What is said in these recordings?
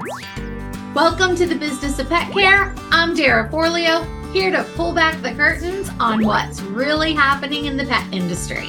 Welcome to the Business of Pet Care. I'm Dara Forleo, here to pull back the curtains on what's really happening in the pet industry.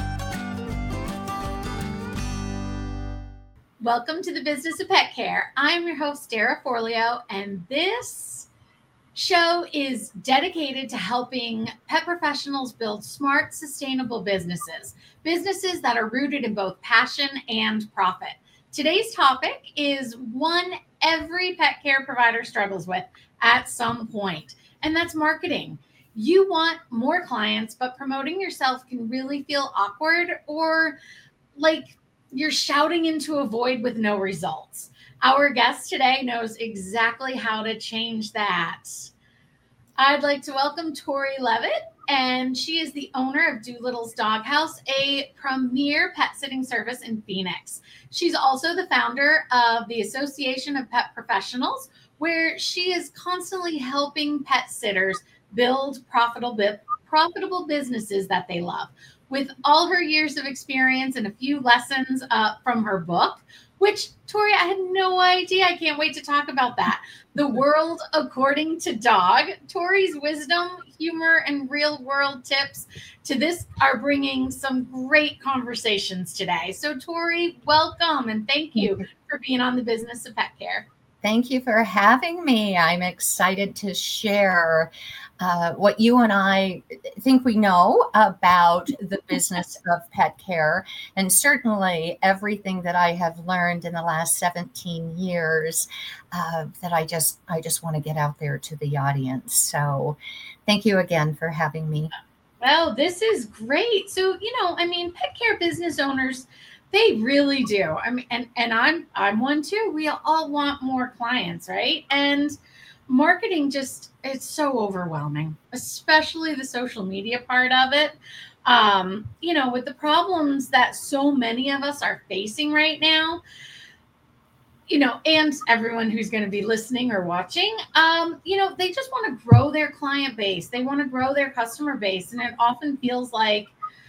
Welcome to the Business of Pet Care. I'm your host, Dara Forleo, and this show is dedicated to helping pet professionals build smart, sustainable businesses that are rooted in both passion and profit. Today's topic is one every pet care provider struggles with at some point, and that's marketing. You want more clients, but promoting yourself can really feel awkward or like you're shouting into a void with no results. Our guest today knows exactly how to change that. I'd like to welcome Tori Levitt, and she is the owner of Doolittle's Doghouse, a premier pet sitting service in Phoenix. She's also the founder of the Association of Pet Professionals, where she is constantly helping pet sitters build profitable businesses that they love. With all her years of experience and a few lessons from her book, which, Tori, I had no idea. I can't wait to talk about that. The World According to Dog. Tori's wisdom, humor, and real-world tips to this are bringing some great conversations today. So, Tori, welcome, and thank you for being on the Business of Pet Care. Thank you for having me. I'm excited to share what you and I think we know about the business of pet care, and certainly everything that I have learned in the last 17 years that I just want to get out there to the audience. So thank you again for having me. Well, this is great. So, pet care business owners, they really do. I mean, and I'm one too. We all want more clients, right? And marketing it's so overwhelming, especially the social media part of it. With the problems that so many of us are facing right now, and everyone who's going to be listening or watching, they just want to grow their client base. They want to grow their customer base. And it often feels like,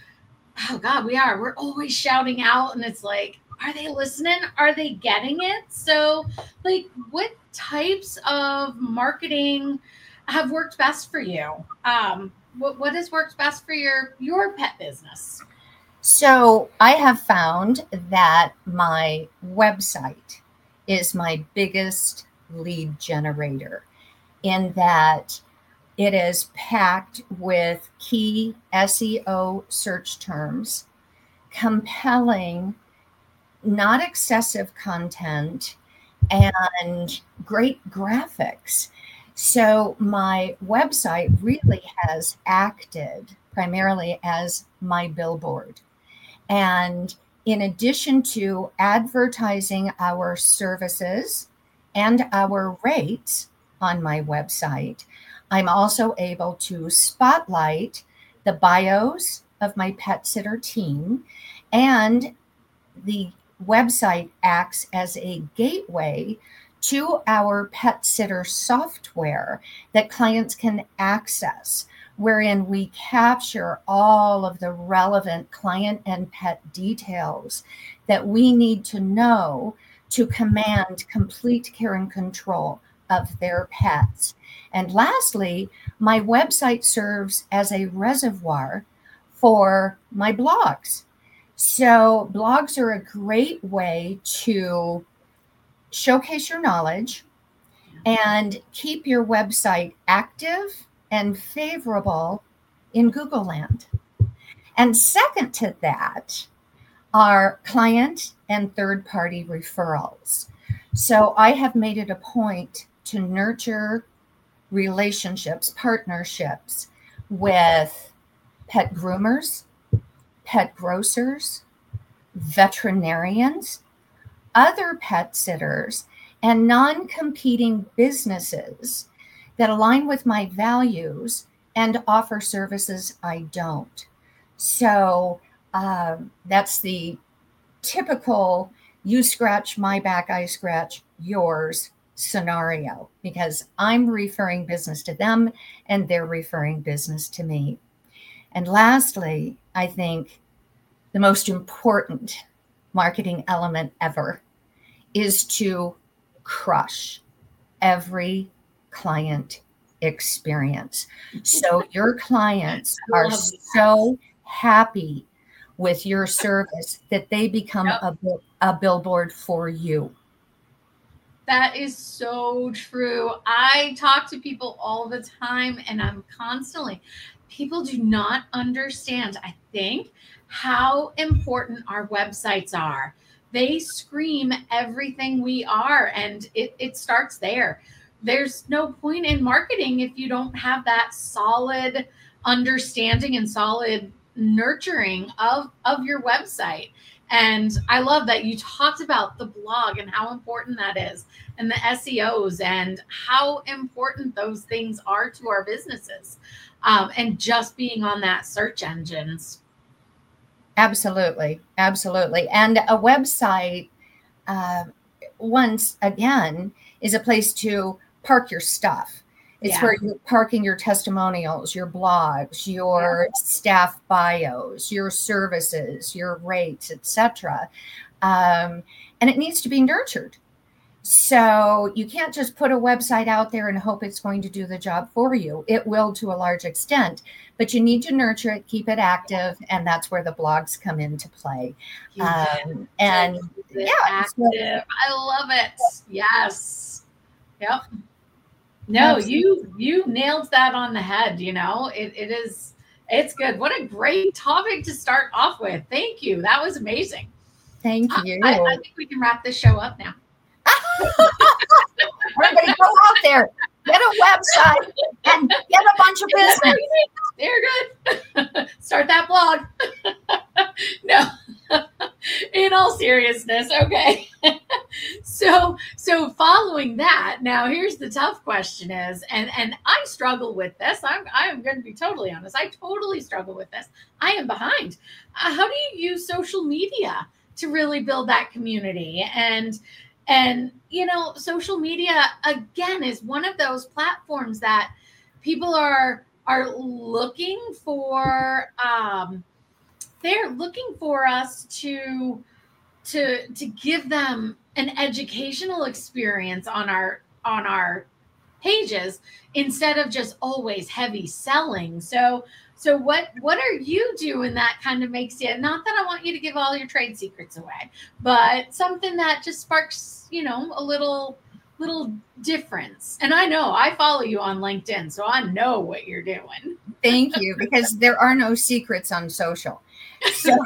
oh God, we're always shouting out, and it's like, are they listening? Are they getting it? So what types of marketing have worked best for you? What has worked best for your pet business? So I have found that my website is my biggest lead generator, in that it is packed with key SEO search terms, compelling, not excessive content, and great graphics. So my website really has acted primarily as my billboard. And in addition to advertising our services and our rates on my website, I'm also able to spotlight the bios of my pet sitter team, and the website acts as a gateway to our pet sitter software that clients can access, wherein we capture all of the relevant client and pet details that we need to know to command complete care and control of their pets. And lastly, my website serves as a reservoir for my blogs. So blogs are a great way to showcase your knowledge and keep your website active and favorable in Google land. And second to that are client and third-party referrals. So I have made it a point to nurture relationships, partnerships with pet groomers, pet grocers, veterinarians, other pet sitters, and non-competing businesses that align with my values and offer services I don't. So that's the typical you scratch my back, I scratch yours scenario, because I'm referring business to them and they're referring business to me. And lastly, I think the most important marketing element ever is to crush every client experience. So your clients are Love that. so happy with your service that they become Yep. a billboard for you. That is so true. I talk to people all the time and I'm constantly, people do not understand, I think, how important our websites are. They scream everything we are, and it starts there. There's no point in marketing if you don't have that solid understanding and solid nurturing of your website. And I love that you talked about the blog and how important that is, and the SEOs and how important those things are to our businesses, and just being on that search engines. Absolutely. Absolutely. And a website, uh, once again, is a place to park your stuff. It's Yeah. where you're parking your testimonials, your blogs, your staff bios, your services, your rates, etc. And it needs to be nurtured. So you can't just put a website out there and hope it's going to do the job for you. It will to a large extent, but you need to nurture it, keep it active, and that's where the blogs come into play. And yeah, active. I love it. Yes. Yep. No, absolutely. you nailed that on the head. It is, it's good. What a great topic to start off with. Thank you. That was amazing. Thank you. I think we can wrap this show up now. Everybody go out there, get a website, and get a bunch of business. They're good. Start that blog. No, in all seriousness. Okay. So following that, now here's the tough question is, and I struggle with this. I'm going to be totally honest. I totally struggle with this. I am behind. How do you use social media to really build that community? And social media again is one of those platforms that people are looking for. They're looking for us to give them an educational experience on our pages instead of just always heavy selling. So what are you doing that kind of makes it, not that I want you to give all your trade secrets away, but something that just sparks, a little difference. And I know I follow you on LinkedIn, so I know what you're doing. Thank you, because there are no secrets on social. So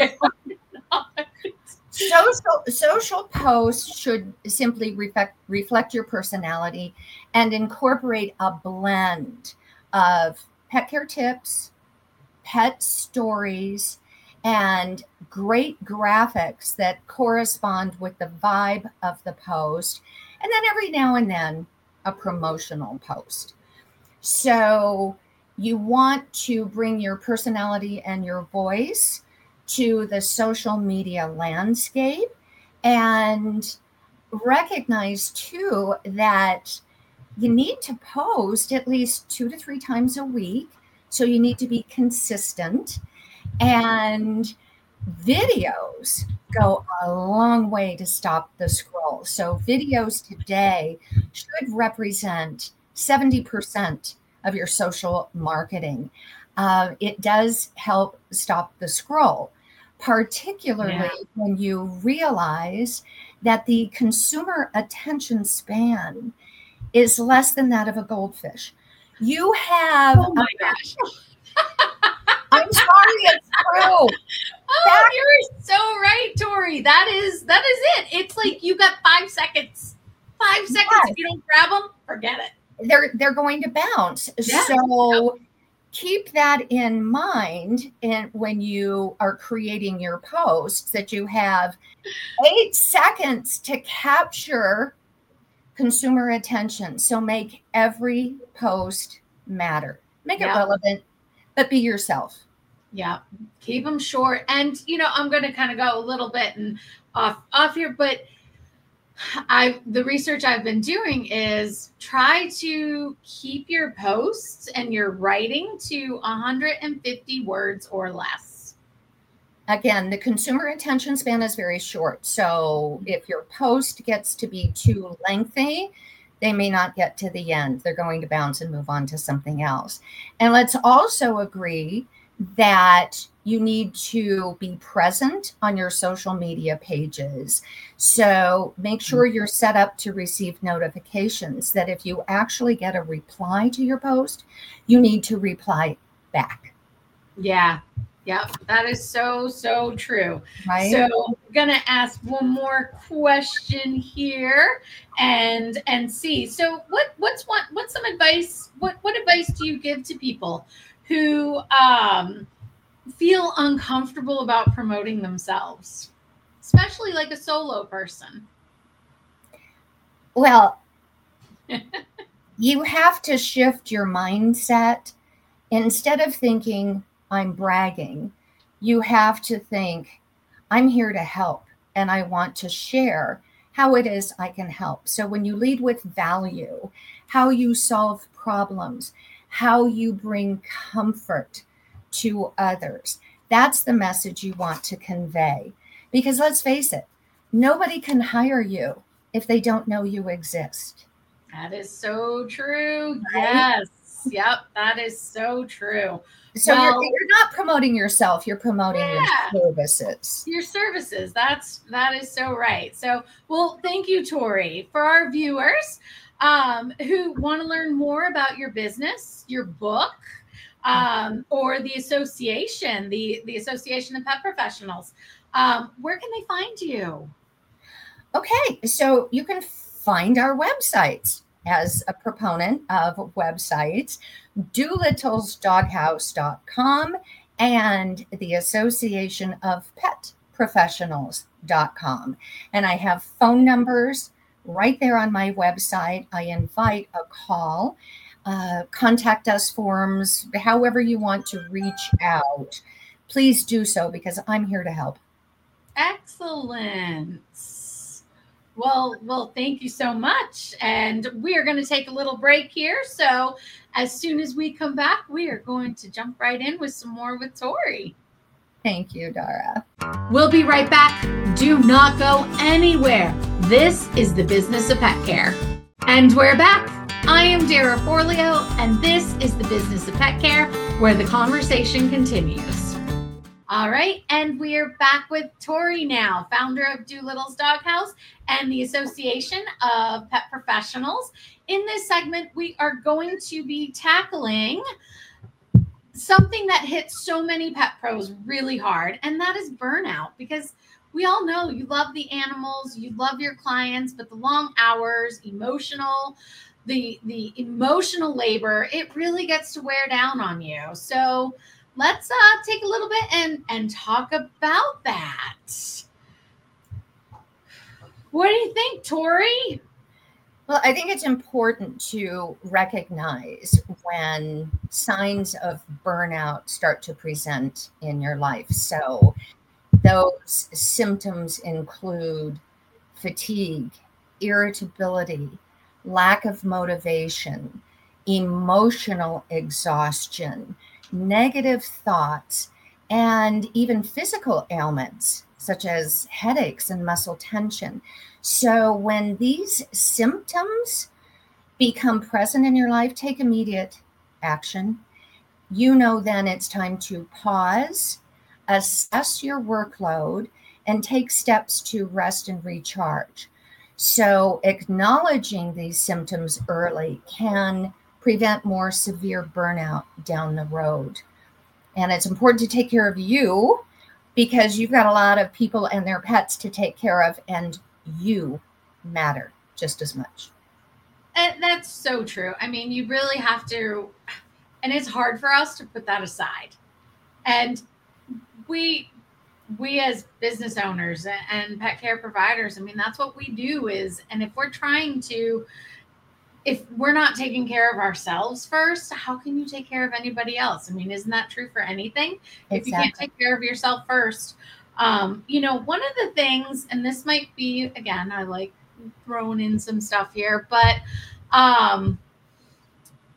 social posts should simply reflect your personality and incorporate a blend of pet care tips, pet stories, and great graphics that correspond with the vibe of the post. And then every now and then, a promotional post. So you want to bring your personality and your voice to the social media landscape, and recognize too that you need to post at least 2 to 3 times a week. So you need to be consistent, and videos go a long way to stop the scroll. So videos today should represent 70% of your social marketing. It does help stop the scroll, particularly when you realize that the consumer attention span is less than that of a goldfish. You have, oh my gosh. I'm sorry, it's true. You're so right, Tori. That is it. It's like you got 5 seconds. 5 seconds. Yes. If you don't grab them, forget it. They're going to bounce. Yeah. So keep that in mind, and when you are creating your posts, that you have 8 seconds to capture consumer attention. So make every post matter. Make it relevant, but be yourself. Yeah. Keep them short. And, I'm going to kind of go a little bit and off here, but the research I've been doing is try to keep your posts and your writing to 150 words or less. again, the consumer attention span is very short. So if your post gets to be too lengthy, they may not get to the end. They're going to bounce and move on to something else. And let's also agree that you need to be present on your social media pages. So make sure you're set up to receive notifications that if you actually get a reply to your post, you need to reply back. Yeah. Yep. That is so true. Right. So I'm going to ask one more question here and see. So what's some advice? What advice do you give to people who feel uncomfortable about promoting themselves, especially like a solo person? Well, you have to shift your mindset. Instead of thinking, I'm bragging, you have to think, I'm here to help and I want to share how it is I can help. So when you lead with value, how you solve problems, how you bring comfort to others, that's the message you want to convey. Because let's face it, nobody can hire you if they don't know you exist. That is so true. Right? Yes. Yep. That is so true. So you're not promoting yourself, you're promoting your services. Your services. That is so right. So, well, thank you, Tori. For our viewers who want to learn more about your business, your book, or the association, the Association of Pet Professionals, where can they find you? Okay, so you can find our websites. As a proponent of websites, Doolittle'sDoghouse.com and the Association of Pet Professionals.com. And I have phone numbers right there on my website. I invite a call, contact us forms, however you want to reach out. Please do so because I'm here to help. Excellent. Well, thank you so much. And we are going to take a little break here. So as soon as we come back, we are going to jump right in with some more with Tori. Thank you, Dara. We'll be right back. Do not go anywhere. This is the Business of Pet Care. And we're back. I am Dara Forleo, and this is the Business of Pet Care, where the conversation continues. All right, and we're back with Tori now, founder of Doolittle's Doghouse and the Association of Pet Professionals. In this segment, we are going to be tackling something that hits so many pet pros really hard, and that is burnout, because we all know you love the animals, you love your clients, but the long hours, the emotional labor, it really gets to wear down on you. So let's take a little bit and talk about that. What do you think, Tori? Well, I think it's important to recognize when signs of burnout start to present in your life. So those symptoms include fatigue, irritability, lack of motivation, emotional exhaustion, negative thoughts, and even physical ailments such as headaches and muscle tension. So when these symptoms become present in your life, take immediate action. You know then it's time to pause, assess your workload, and take steps to rest and recharge. So acknowledging these symptoms early can prevent more severe burnout down the road. And it's important to take care of you because you've got a lot of people and their pets to take care of, and you matter just as much. And that's so true. I mean, you really have to, and it's hard for us to put that aside. And we as business owners and pet care providers, I mean, that's what we do is, and if we're not taking care of ourselves first, how can you take care of anybody else? I mean, isn't that true for anything? Exactly. If you can't take care of yourself first, one of the things, and this might be, again, I like throwing in some stuff here, but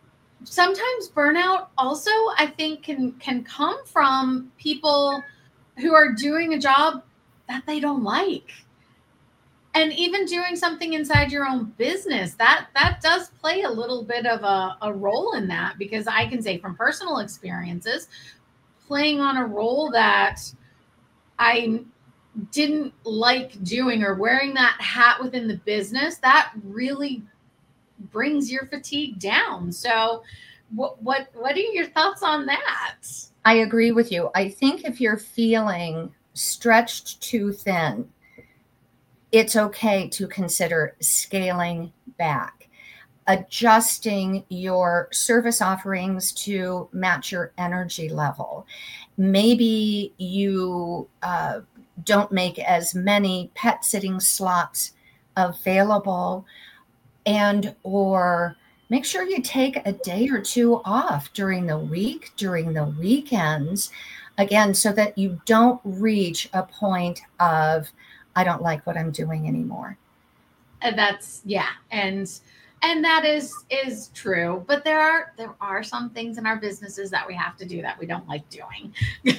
sometimes burnout also, I think, can come from people who are doing a job that they don't like. And even doing something inside your own business, that does play a little bit of a role in that, because I can say from personal experiences, playing on a role that I didn't like doing, or wearing that hat within the business, that really brings your fatigue down. So what are your thoughts on that? I agree with you. I think if you're feeling stretched too thin, it's okay to consider scaling back, adjusting your service offerings to match your energy level. Maybe you don't make as many pet sitting slots available, and or make sure you take a day or two off during the week, during the weekends, again, so that you don't reach a point of, I don't like what I'm doing anymore. And that's, yeah, and that is true. But there are some things in our businesses that we have to do that we don't like doing.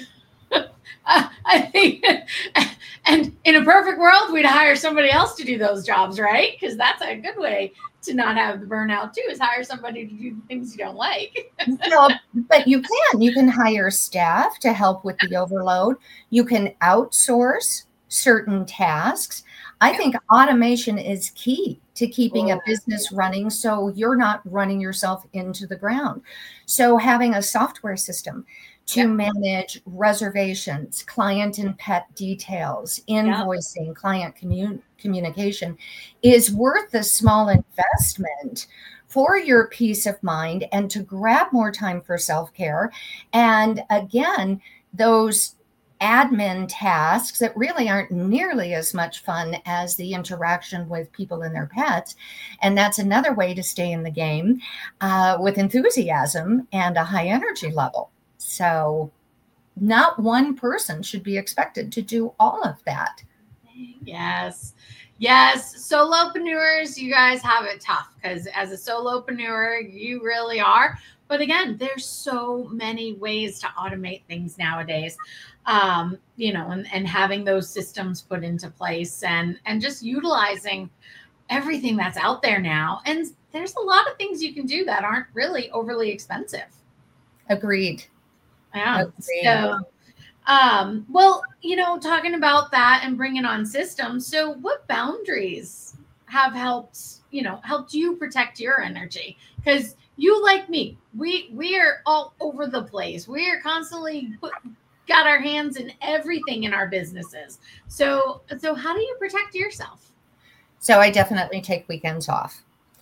I think, and in a perfect world, we'd hire somebody else to do those jobs, right? Because that's a good way to not have the burnout too, is hire somebody to do the things you don't like. No, but you can hire staff to help with the overload. You can outsource certain tasks. I think automation is key to keeping a business running, so you're not running yourself into the ground. So having a software system to manage reservations, client and pet details, invoicing, client communication is worth the small investment for your peace of mind and to grab more time for self-care. And again, those admin tasks that really aren't nearly as much fun as the interaction with people and their pets. And that's another way to stay in the game with enthusiasm and a high energy level. So not one person should be expected to do all of that. Yes. Solopreneurs, you guys have it tough, because as a solopreneur, you really are. But again, there's so many ways to automate things nowadays, and having those systems put into place, and just utilizing everything that's out there now. And there's a lot of things you can do that aren't really overly expensive. Agreed. Yeah. Agreed. So, well, talking about that and bringing on systems. So what boundaries have helped you protect your energy? Because you, like me, we are all over the place. We are constantly got our hands in everything in our businesses. So how do you protect yourself? So I definitely take weekends off.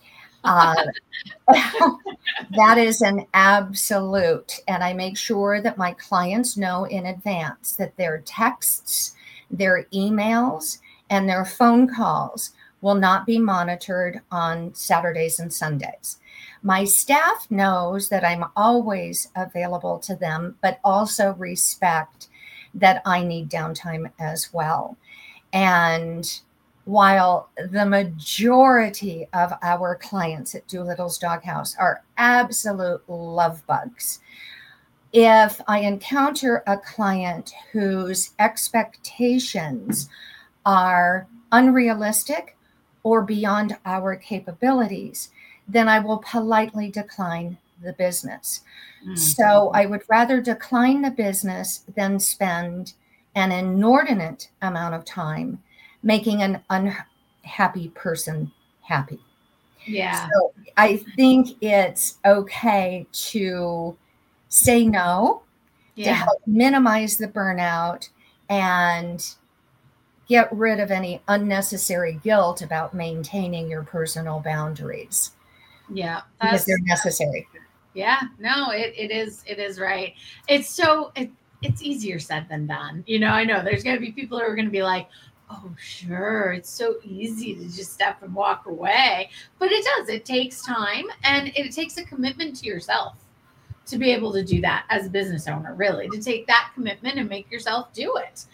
That is an absolute. And I make sure that my clients know in advance that their texts, their emails, and their phone calls will not be monitored on Saturdays and Sundays. My staff knows that I'm always available to them, but also respect that I need downtime as well. And while the majority of our clients at Doolittle's Doghouse are absolute love bugs, if I encounter a client whose expectations are unrealistic or beyond our capabilities, then I will politely decline the business. Mm-hmm. So I would rather decline the business than spend an inordinate amount of time making an unhappy person happy. Yeah. So I think it's okay to say no, to help minimize the burnout and get rid of any unnecessary guilt about maintaining your personal boundaries. Yeah. Because they're necessary. Yeah. No, it is right. It's easier said than done. I know there's going to be people who are going to be like, oh, sure, it's so easy to just step and walk away. But it does. It takes time, and it takes a commitment to yourself to be able to do that as a business owner, really, to take that commitment and make yourself do it.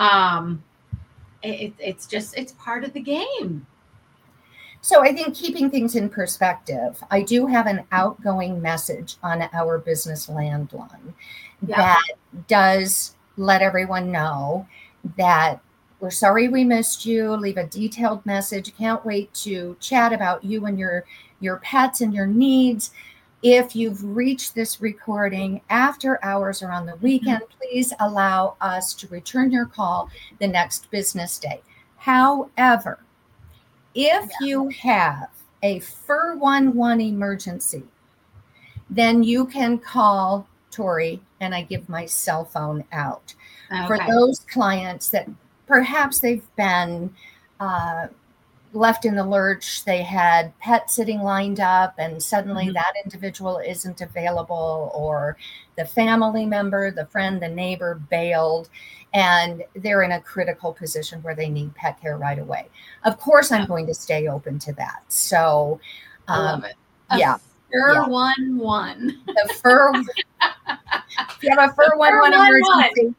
It's part of the game. So I think keeping things in perspective, I do have an outgoing message on our business landline that does let everyone know that we're sorry we missed you. Leave a detailed message. Can't wait to chat about you and your pets and your needs. If you've reached this recording after hours or on the weekend, please allow us to return your call the next business day. However, if you have a Fur 1-1 emergency, then you can call Tori, and I give my cell phone out. Okay. For those clients that perhaps they've been left in the lurch, they had pets sitting lined up and suddenly that individual isn't available, or the family member, the friend, the neighbor bailed, and they're in a critical position where they need pet care right away. Of course, I'm going to stay open to that. So I love it. Fur 1-1. The fur. If you have a Fur 1-1 emergency,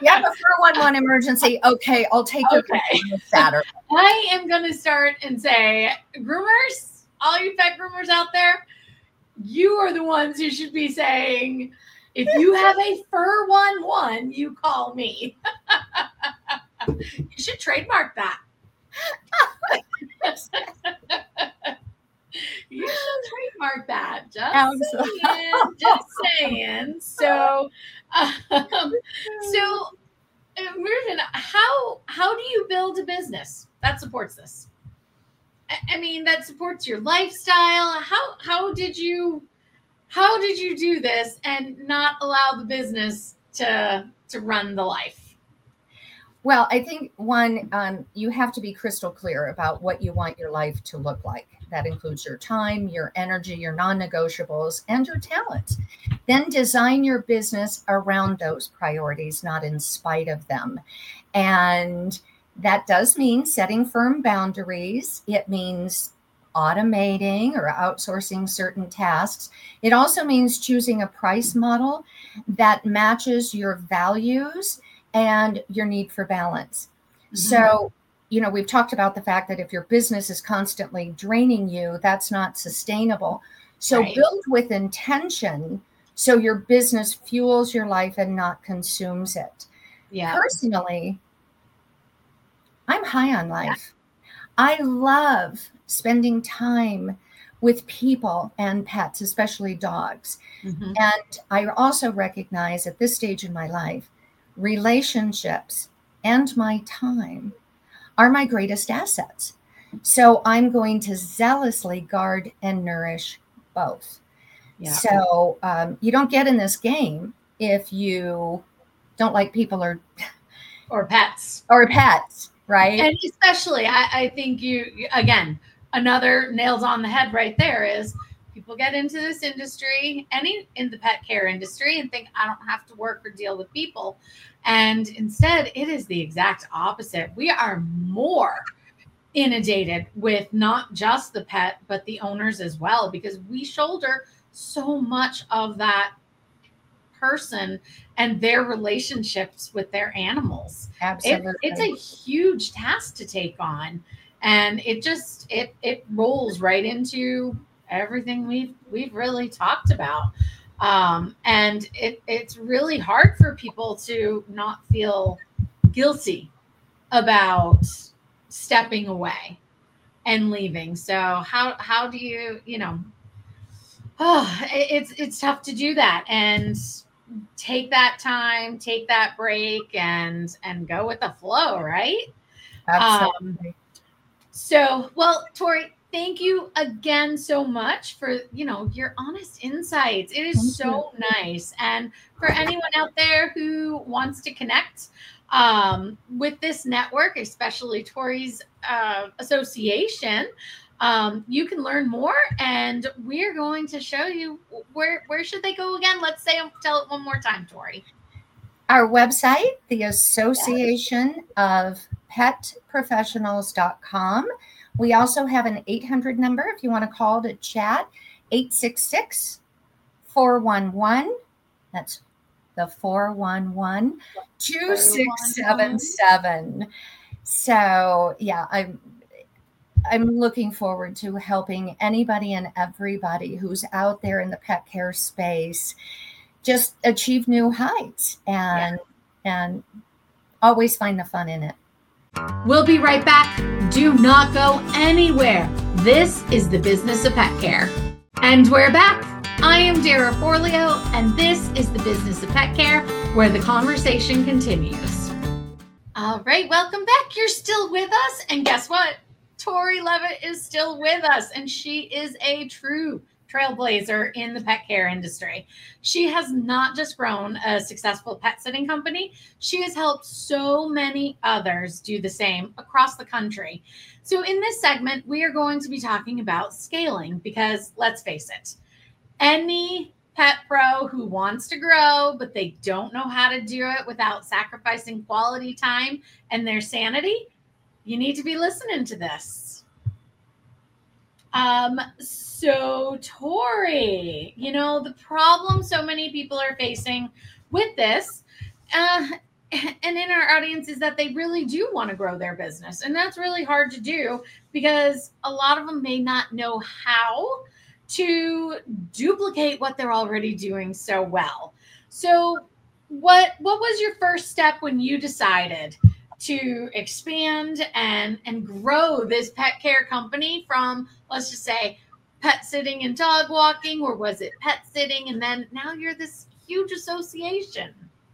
okay, I'll take your call on Saturday. I am going to start and say, groomers, all you pet groomers out there, you are the ones who should be saying, if you have a Fur 1-1, you call me. You should trademark that. You should trademark that. Just saying. So, Mervyn, how do you build a business that supports this? I mean, that supports your lifestyle. How did you do this and not allow the business to run the life? Well, I think one, you have to be crystal clear about what you want your life to look like. That includes your time, your energy, your non-negotiables, and your talents. Then design your business around those priorities, not in spite of them. And that does mean setting firm boundaries. It means automating or outsourcing certain tasks. It also means choosing a price model that matches your values and your need for balance. So, we've talked about the fact that if your business is constantly draining you, that's not sustainable. So build with intention so your business fuels your life and not consumes it. Yeah. Personally, I'm high on life. I love spending time with people and pets, especially dogs. And I also recognize at this stage in my life, relationships and my time are my greatest assets. So I'm going to zealously guard and nourish both. Yeah. So you don't get in this game if you don't like people or pets. Right. And especially, I think you, again, another nails on the head right there is people get into this industry, in the pet care industry, and think I don't have to work or deal with people. And instead, it is the exact opposite. We are more inundated with not just the pet, but the owners as well, because we shoulder so much of that person and their relationships with their animals. Absolutely. It's a huge task to take on. And it rolls right into everything we've really talked about. And it's really hard for people to not feel guilty about stepping away and leaving. So how do you, it's tough to do that and take that time, take that break and go with the flow, right? Absolutely. Well, Tori, thank you again so much for, your honest insights. It is so nice. And for anyone out there who wants to connect with this network, especially Tori's association, you can learn more, and we're going to show you where should they go again. Tell it one more time, Tori. Our website, the Association of Pet Professionals.com. We also have an 800 number if you want to call to chat, 866-411. That's the 411-2677. So yeah, I'm looking forward to helping anybody and everybody who's out there in the pet care space just achieve new heights and and always find the fun in it. We'll be right back. Do not go anywhere. This is the Business of Pet Care. And we're back. I am Dara Forleo, and this is the Business of Pet Care, where the conversation continues. All right, welcome back. You're still with us. And guess what? Tori Levitt is still with us, and she is a true trailblazer in the pet care industry. She has not just grown a successful pet sitting company, she has helped so many others do the same across the country. So in this segment, we are going to be talking about scaling because let's face it, any pet pro who wants to grow, but they don't know how to do it without sacrificing quality time and their sanity, you need to be listening to this. So Tori, the problem so many people are facing with this, and in our audience is that they really do want to grow their business. And that's really hard to do because a lot of them may not know how to duplicate what they're already doing so well. So what was your first step when you decided to expand and grow this pet care company from, let's just say, pet sitting and dog walking, or was it pet sitting? And then now you're this huge association.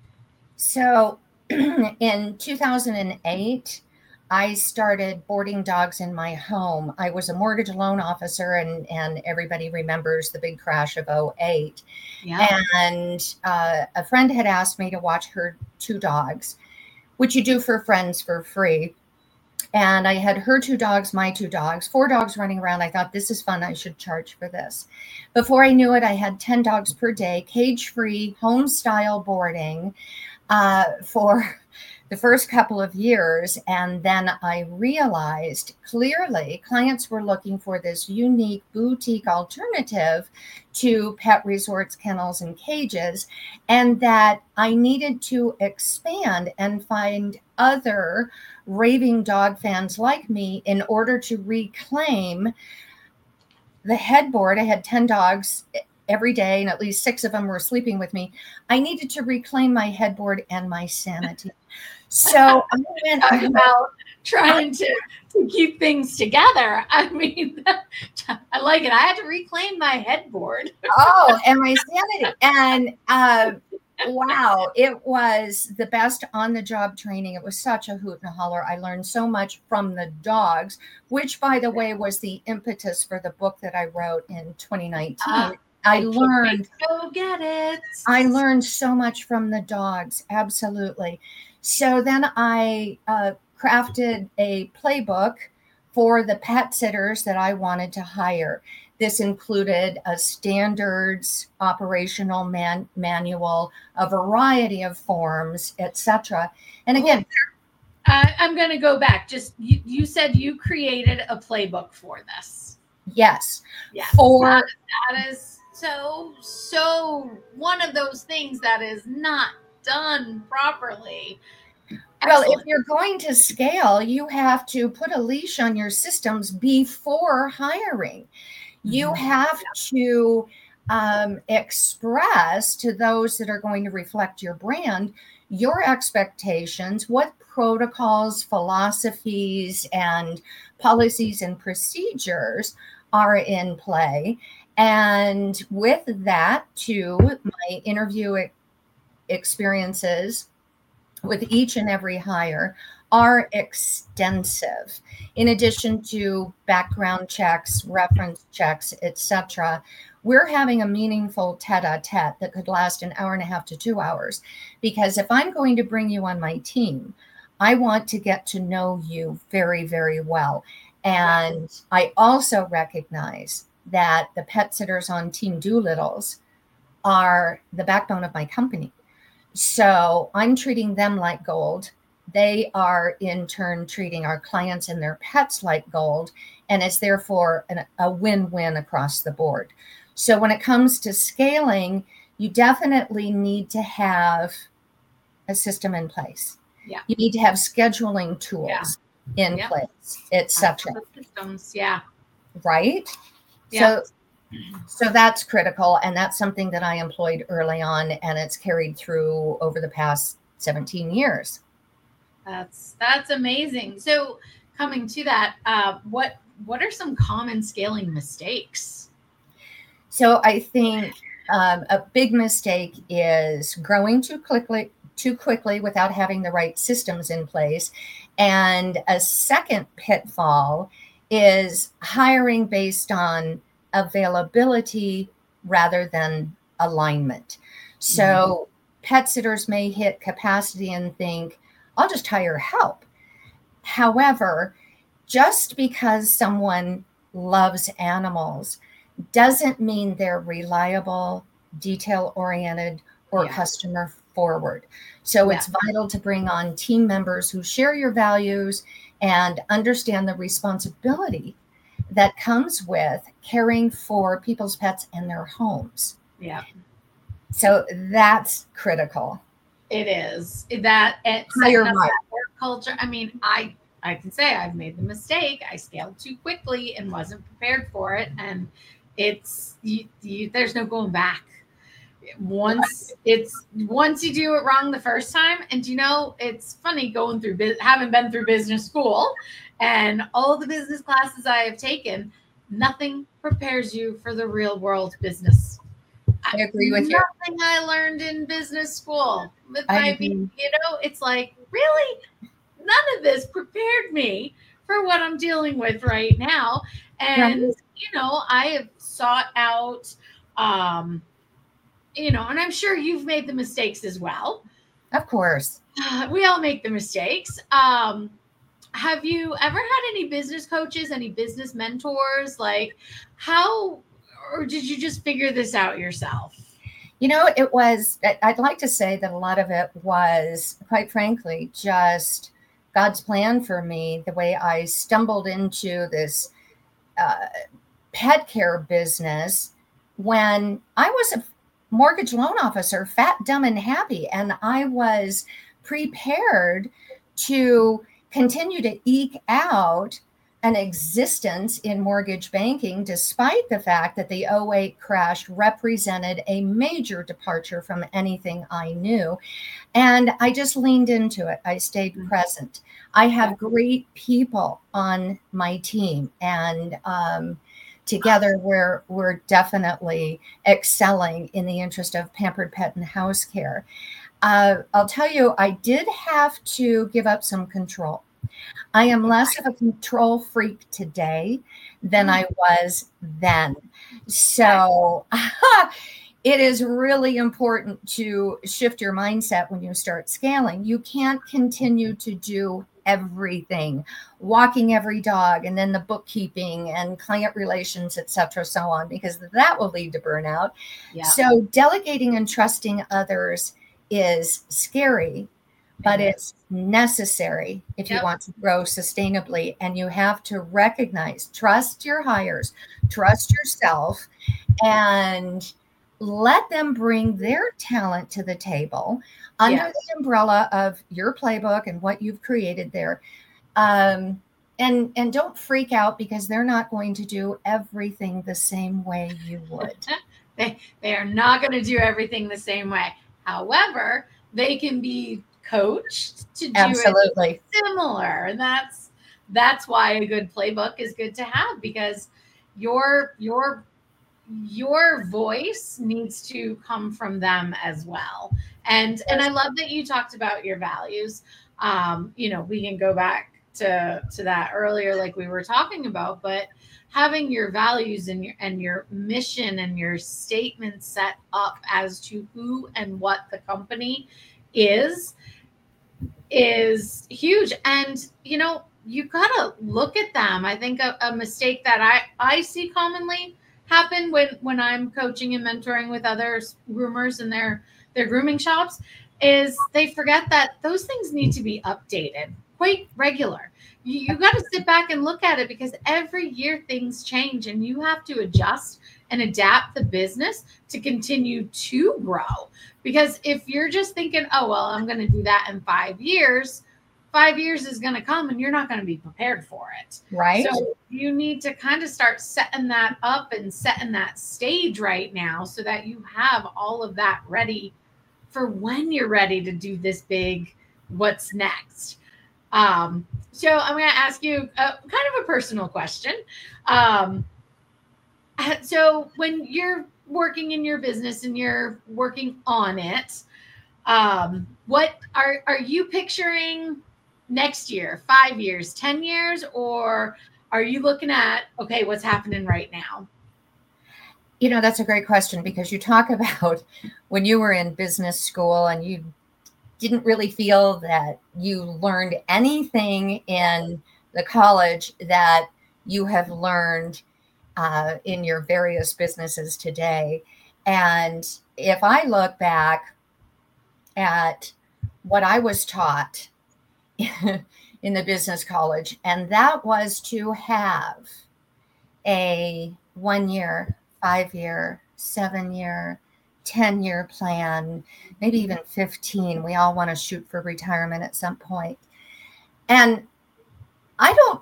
So in 2008, I started boarding dogs in my home. I was a mortgage loan officer, and everybody remembers the big crash of 2008. Yeah. And a friend had asked me to watch her 2 dogs, which you do for friends for free. And I had her 2 dogs, my 2 dogs, 4 dogs running around. I thought, this is fun. I should charge for this. Before I knew it, I had 10 dogs per day, cage-free, home-style boarding for the first couple of years. And then I realized clearly clients were looking for this unique boutique alternative to pet resorts, kennels, and cages, and that I needed to expand and find other raving dog fans like me in order to reclaim the headboard. I had 10 dogs every day, and at least 6 of them were sleeping with me. I needed to reclaim my headboard and my sanity. So I went about trying to keep things together. I mean, I like it. I had to reclaim my headboard. Oh, and my sanity. And wow, it was the best on-the-job training. It was such a hoot and a holler. I learned so much from the dogs, which, by the way, was the impetus for the book that I wrote in 2019. I learned so much from the dogs. Absolutely. So then I crafted a playbook for the pet sitters that I wanted to hire. This included a standards operational manual, a variety of forms, etc. And again, I'm going to go back. Just you said you created a playbook for this. Yes. Yes. That is so one of those things that is not done properly. Excellent. Well, if you're going to scale, you have to put a leash on your systems before hiring. You have to express to those that are going to reflect your brand, your expectations, what protocols, philosophies, and policies and procedures are in play. And with that, too, my interview experiences with each and every hire are extensive. In addition to background checks, reference checks, etc., we're having a meaningful tete-a-tete that could last an hour and a half to 2 hours. Because if I'm going to bring you on my team, I want to get to know you very, very well. And I also recognize that the pet sitters on Team Doolittles are the backbone of my company. So I'm treating them like gold. They are in turn treating our clients and their pets like gold. And it's therefore a win-win across the board. So when it comes to scaling, you definitely need to have a system in place. Yeah. You need to have scheduling tools in place, etc. Systems, yeah. Right? Yeah. So that's critical, and that's something that I employed early on, and it's carried through over the past 17 years. That's amazing. So coming to that, what are some common scaling mistakes? So I think a big mistake is growing too quickly without having the right systems in place. And a second pitfall is hiring based on availability rather than alignment. So pet sitters may hit capacity and think, I'll just hire help. However, just because someone loves animals doesn't mean they're reliable, detail oriented, or customer forward. So it's vital to bring on team members who share your values and understand the responsibility that comes with caring for people's pets and their homes. Yeah. So that's critical. It is that it's setting up that work culture. I mean, I can say I've made the mistake. I scaled too quickly and wasn't prepared for it, and it's there's no going back. Once you do it wrong the first time, and it's funny going through having been through business school and all the business classes I have taken, nothing prepares you for the real world business. I agree with you. Nothing I learned in business school with it's like, really, none of this prepared me for what I'm dealing with right now. And I have sought out and I'm sure you've made the mistakes as well. Of course. We all make the mistakes. Have you ever had any business coaches, any business mentors? Like or did you just figure this out yourself? I'd like to say that a lot of it was, quite frankly, just God's plan for me, the way I stumbled into this pet care business when I was a mortgage loan officer, fat, dumb, and happy. And I was prepared to continue to eke out an existence in mortgage banking, despite the fact that the 2008 crash represented a major departure from anything I knew. And I just leaned into it. I stayed present. I have great people on my team, and together we're definitely excelling in the interest of pampered pet and house care. I'll tell you, I did have to give up some control. I am less of a control freak today than I was then. So it is really important to shift your mindset when you start scaling. You can't continue to do everything, walking every dog, and then the bookkeeping and client relations, et cetera, so on, because that will lead to burnout. Yeah. So delegating and trusting others is scary, but it's necessary if you want to grow sustainably. And you have to trust your hires, trust yourself, and let them bring their talent to the table under the umbrella of your playbook and what you've created there. And don't freak out because they're not going to do everything the same way you would. They are not going to do everything the same way. However, they can be coached to do it similar. And that's why a good playbook is good to have, because your voice needs to come from them as well. And I love that you talked about your values. We can go back to that earlier, like we were talking about, but having your values and your mission and your statement set up as to who and what the company is huge. And you gotta look at them. I think a mistake that I see commonly happen when I'm coaching and mentoring with other groomers in their grooming shops is they forget that those things need to be updated quite regular. You got to sit back and look at it, because every year things change and you have to adjust and adapt the business to continue to grow. Because if you're just thinking, oh, well, I'm going to do that in 5 years, 5 years is going to come and you're not going to be prepared for it. Right. So you need to kind of start setting that up and setting that stage right now so that you have all of that ready for when you're ready to do this big, what's next. So I'm going to ask you kind of a personal question. So when you're working in your business and you're working on it, what are you picturing next year, 5 years, 10 years, or are you looking at, okay, what's happening right now? That's a great question, because you talk about when you were in business school and you didn't really feel that you learned anything in the college that you have learned in your various businesses today. And if I look back at what I was taught in the business college, and that was to have a 1 year, 5 year, 7 year, 10-year plan, maybe even 15. We all want to shoot for retirement at some point. And I don't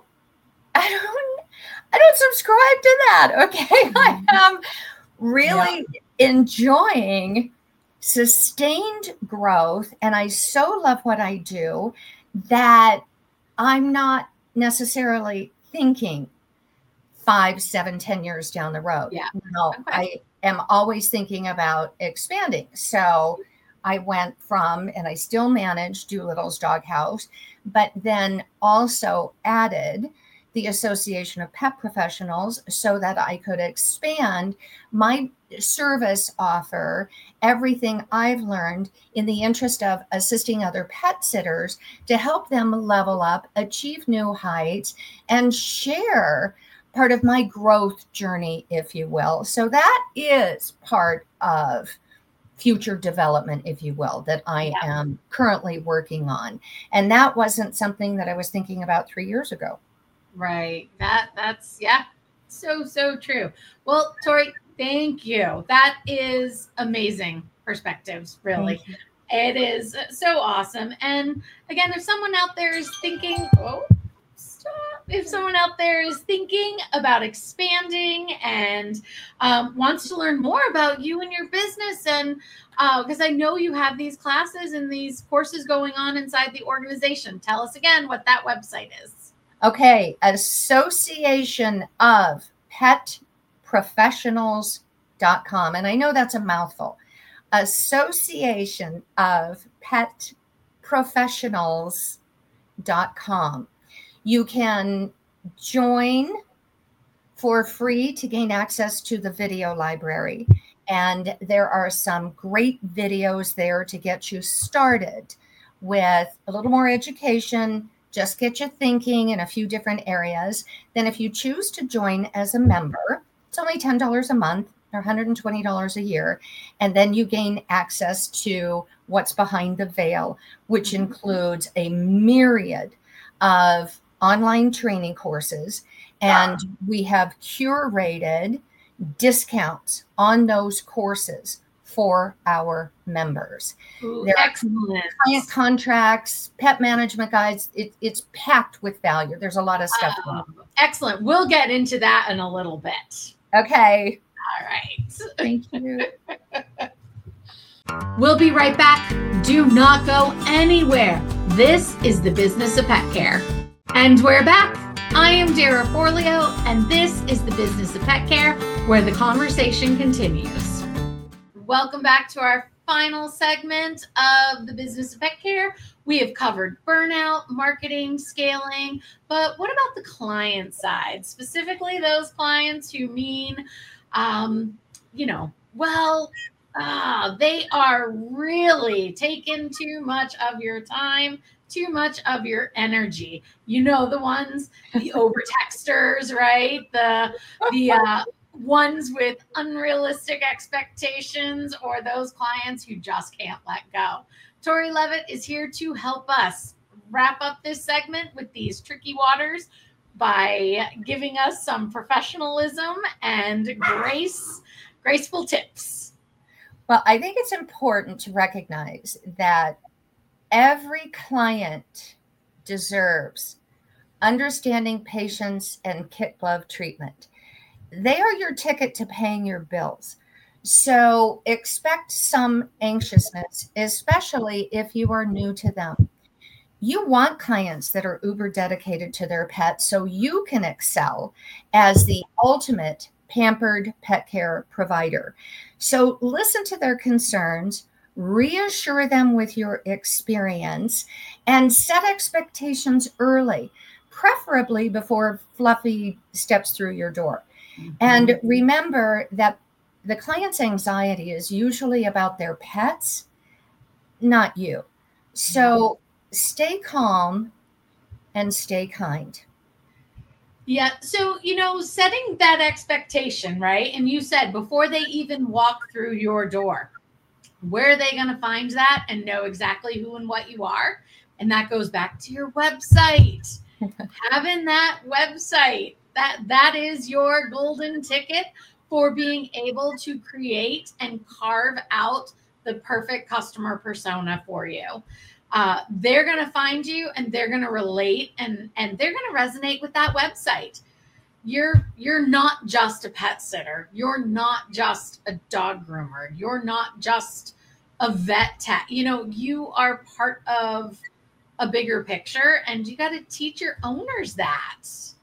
subscribe to that. Okay. I am really enjoying sustained growth, and I so love what I do that I'm not necessarily thinking 5, 7, 10 years down the road. Yeah. No, okay. I am always thinking about expanding. So I went from, and I still manage Doolittle's Doghouse, but then also added the Association of Pet Professionals so that I could expand my service offer, everything I've learned in the interest of assisting other pet sitters to help them level up, achieve new heights, and share part of my growth journey, if you will. So that is part of future development, if you will, that I am currently working on. And that wasn't something that I was thinking about 3 years ago. Right. That's so true. Well, Tori, thank you. That is amazing perspectives, really. It is so awesome. And again, if someone out there is thinking, if someone out there is thinking about expanding and wants to learn more about you and your business, and because I know you have these classes and these courses going on inside the organization, tell us again what that website is. Okay, Association of Pet Professionals.com. And I know that's a mouthful. Association of Pet Professionals.com. You can join for free to gain access to the video library. And there are some great videos there to get you started with a little more education, just get you thinking in a few different areas. Then if you choose to join as a member, it's only $10 a month or $120 a year. And then you gain access to what's behind the veil, which includes a myriad of online training courses. And we have curated discounts on those courses for our members. Ooh, there excellent. Client contracts, pet management guides. It's packed with value. There's a lot of stuff. Excellent. We'll get into that in a little bit. Okay. All right. Thank you. We'll be right back. Do not go anywhere. This is the Business of Pet Care. And we're back. I am Dara Forleo, and this is the Business of Pet Care, where the conversation continues. Welcome back to our final segment of the Business of Pet Care. We have covered burnout, marketing, scaling, but what about the client side? Specifically those clients who mean, they are really taking too much of your time, too much of your energy. You know, the ones, the over-texters, right? The ones with unrealistic expectations, or those clients who just can't let go. Tori Levitt is here to help us wrap up this segment with these tricky waters by giving us some professionalism and graceful tips. Well, I think it's important to recognize that every client deserves understanding, patience, and kit glove treatment. They are your ticket to paying your bills. So expect some anxiousness, especially if you are new to them. You want clients that are uber dedicated to their pets so you can excel as the ultimate pampered pet care provider. So listen to their concerns, reassure them with your experience, and set expectations early, preferably before Fluffy steps through your door. And remember that the client's anxiety is usually about their pets, not you. So stay calm and stay kind. Yeah. So, setting that expectation, right? And you said before they even walk through your door, where are they going to find that and know exactly who and what you are? And that goes back to your website. Having that website, that is your golden ticket for being able to create and carve out the perfect customer persona for you. They're going to find you and they're going to relate and they're going to resonate with that website. You're not just a pet sitter. You're not just a dog groomer. You're not just a vet tech. You are part of a bigger picture, and you got to teach your owners that.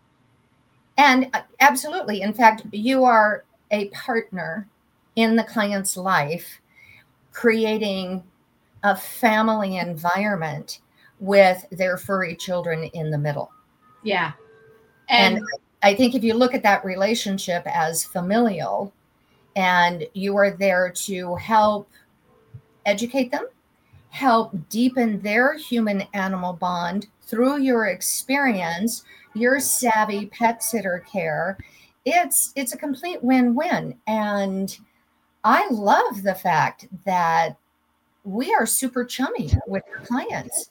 And absolutely. In fact, you are a partner in the client's life, creating a family environment with their furry children in the middle. Yeah. And I think if you look at that relationship as familial, and you are there to help educate them, help deepen their human animal bond through your experience, your savvy pet sitter care, it's a complete win-win. And I love the fact that we are super chummy with our clients.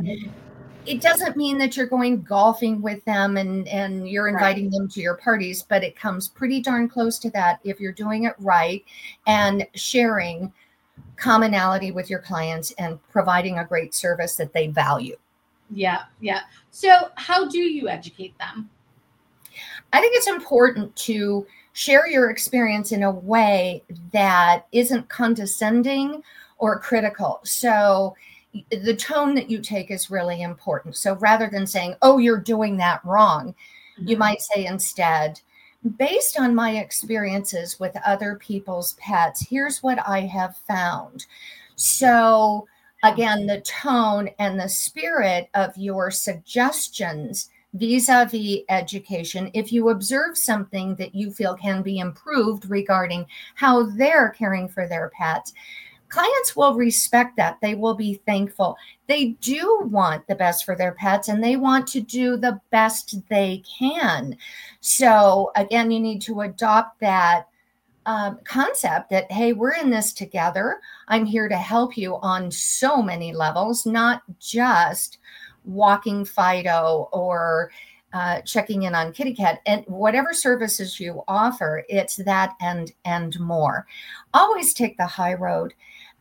It doesn't mean that you're going golfing with them and you're inviting them to your parties, but it comes pretty darn close to that if you're doing it right and sharing commonality with your clients and providing a great service that they value. Yeah. So how do you educate them? I think it's important to share your experience in a way that isn't condescending or critical. So the tone that you take is really important. So rather than saying, oh, you're doing that wrong, you might say instead, based on my experiences with other people's pets, here's what I have found. So again, the tone and the spirit of your suggestions vis-a-vis education, if you observe something that you feel can be improved regarding how they're caring for their pets, clients will respect that. They will be thankful. They do want the best for their pets and they want to do the best they can. So again, you need to adopt that concept that, hey, we're in this together. I'm here to help you on so many levels, not just walking Fido or checking in on Kitty Cat, and whatever services you offer, it's that and more. Always take the high road.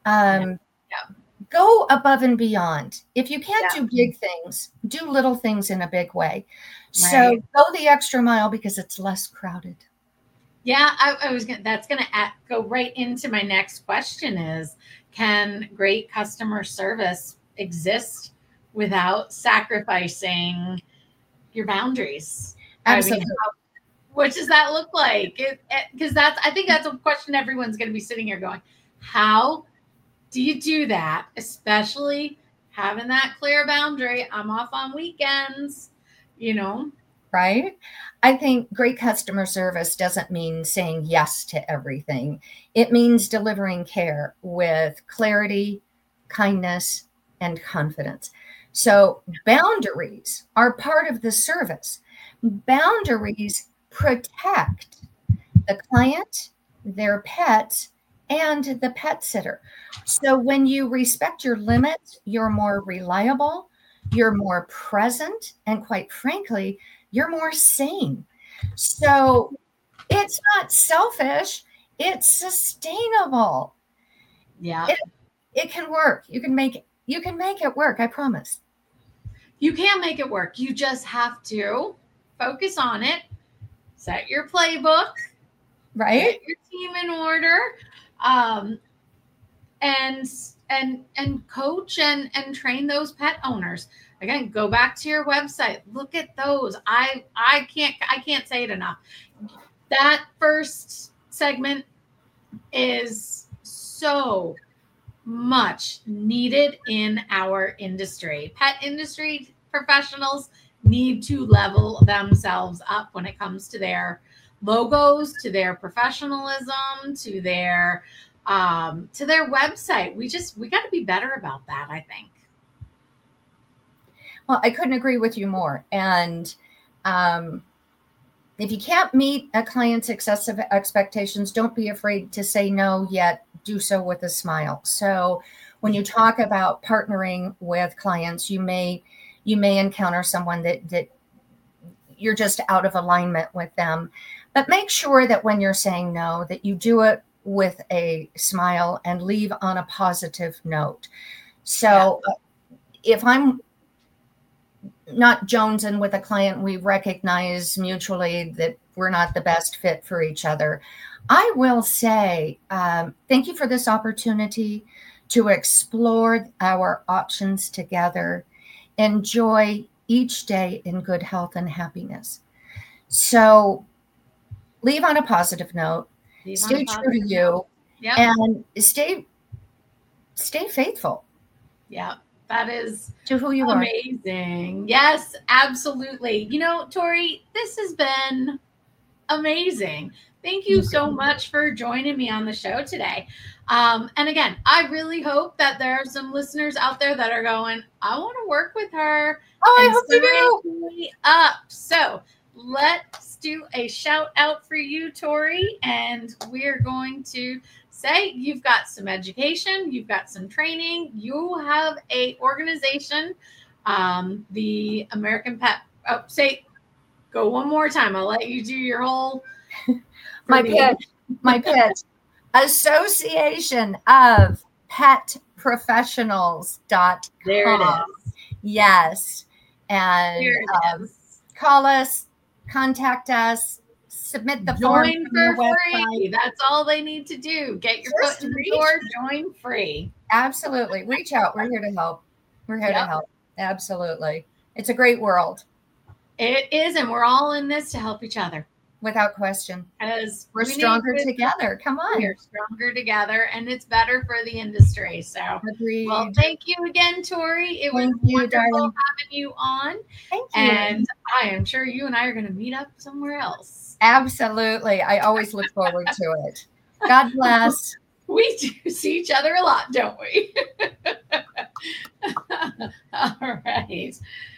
Go above and beyond. If you can't do big things, do little things in a big way. So go the extra mile because it's less crowded. Yeah, that's gonna go right into my next question is, can great customer service exist without sacrificing your boundaries? Absolutely. What does that look like? Because I think that's a question everyone's going to be sitting here going, how do you do that? Especially having that clear boundary. I'm off on weekends, Right? I think great customer service doesn't mean saying yes to everything. It means delivering care with clarity, kindness, and confidence. So boundaries are part of the service. Boundaries protect the client, their pets, and the pet sitter. So when you respect your limits, you're more reliable, you're more present, and quite frankly, you're more sane. So it's not selfish, it's sustainable. Yeah. It can work. You can make it work, I promise. You can make it work. You just have to focus on it, set your playbook, Right? Get your team in order. And coach and train those pet owners. Again, go back to your website. Look at those. I can't say it enough. That first segment is so much needed in our industry. Pet industry professionals need to level themselves up when it comes to their logos, to their professionalism, to their website. We got to be better about that, I think. Well, I couldn't agree with you more. And if you can't meet a client's excessive expectations, don't be afraid to say no, yet do so with a smile. So when you talk about partnering with clients, you may encounter someone that you're just out of alignment with them. But make sure that when you're saying no, that you do it with a smile and leave on a positive note. So if I'm not jonesing with a client, we recognize mutually that we're not the best fit for each other, I will say, thank you for this opportunity to explore our options together. Enjoy each day in good health and happiness. So leave on a positive note, stay true to you, and stay faithful. Yeah. That is to who you amazing. Are. Yes, absolutely. You know, Tori, this has been amazing. Thank you so much for joining me on the show today. And again, I really hope that there are some listeners out there that are going, I want to work with her. Oh, I hope you do. Up. So let's do a shout out for you, Tori. And we're going to say you've got some education, you've got some training, you have a organization, the American Pet. Oh, go one more time. I'll let you do your whole. My pitch. Association of Pet Professionals.com. There it is. Yes, and call us, contact us. Submit the form for free. That's all they need to do. Get your foot in the door. Join free. Absolutely. Reach out. We're here to help. We're here to help. Absolutely. It's a great world. It is, and we're all in this to help each other. Without question. As we're stronger together. Come on. We're stronger together, and it's better for the industry. So, agreed. Well, thank you again, Tori. It was wonderful having you on. Thank you. And I am sure you and I are going to meet up somewhere else. Absolutely. I always look forward to it. God bless. We do see each other a lot, don't we? All right.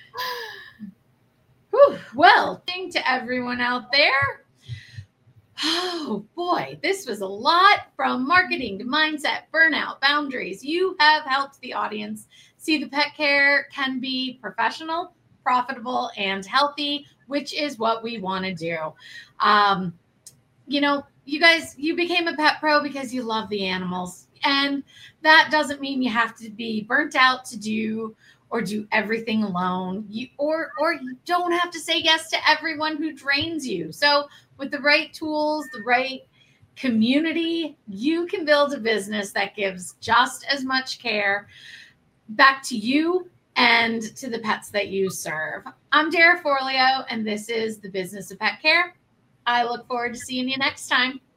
Whew. Well, thank to everyone out there. Oh boy, this was a lot, from marketing to mindset, burnout, boundaries. You have helped the audience see the pet care can be professional, profitable, and healthy, which is what we want to do. You know, you guys, you became a pet pro because you love the animals. And that doesn't mean you have to be burnt out to do everything alone. You don't have to say yes to everyone who drains you. So with the right tools, the right community, you can build a business that gives just as much care back to you and to the pets that you serve. I'm Dara Forleo, and this is the Business of Pet Care. I look forward to seeing you next time.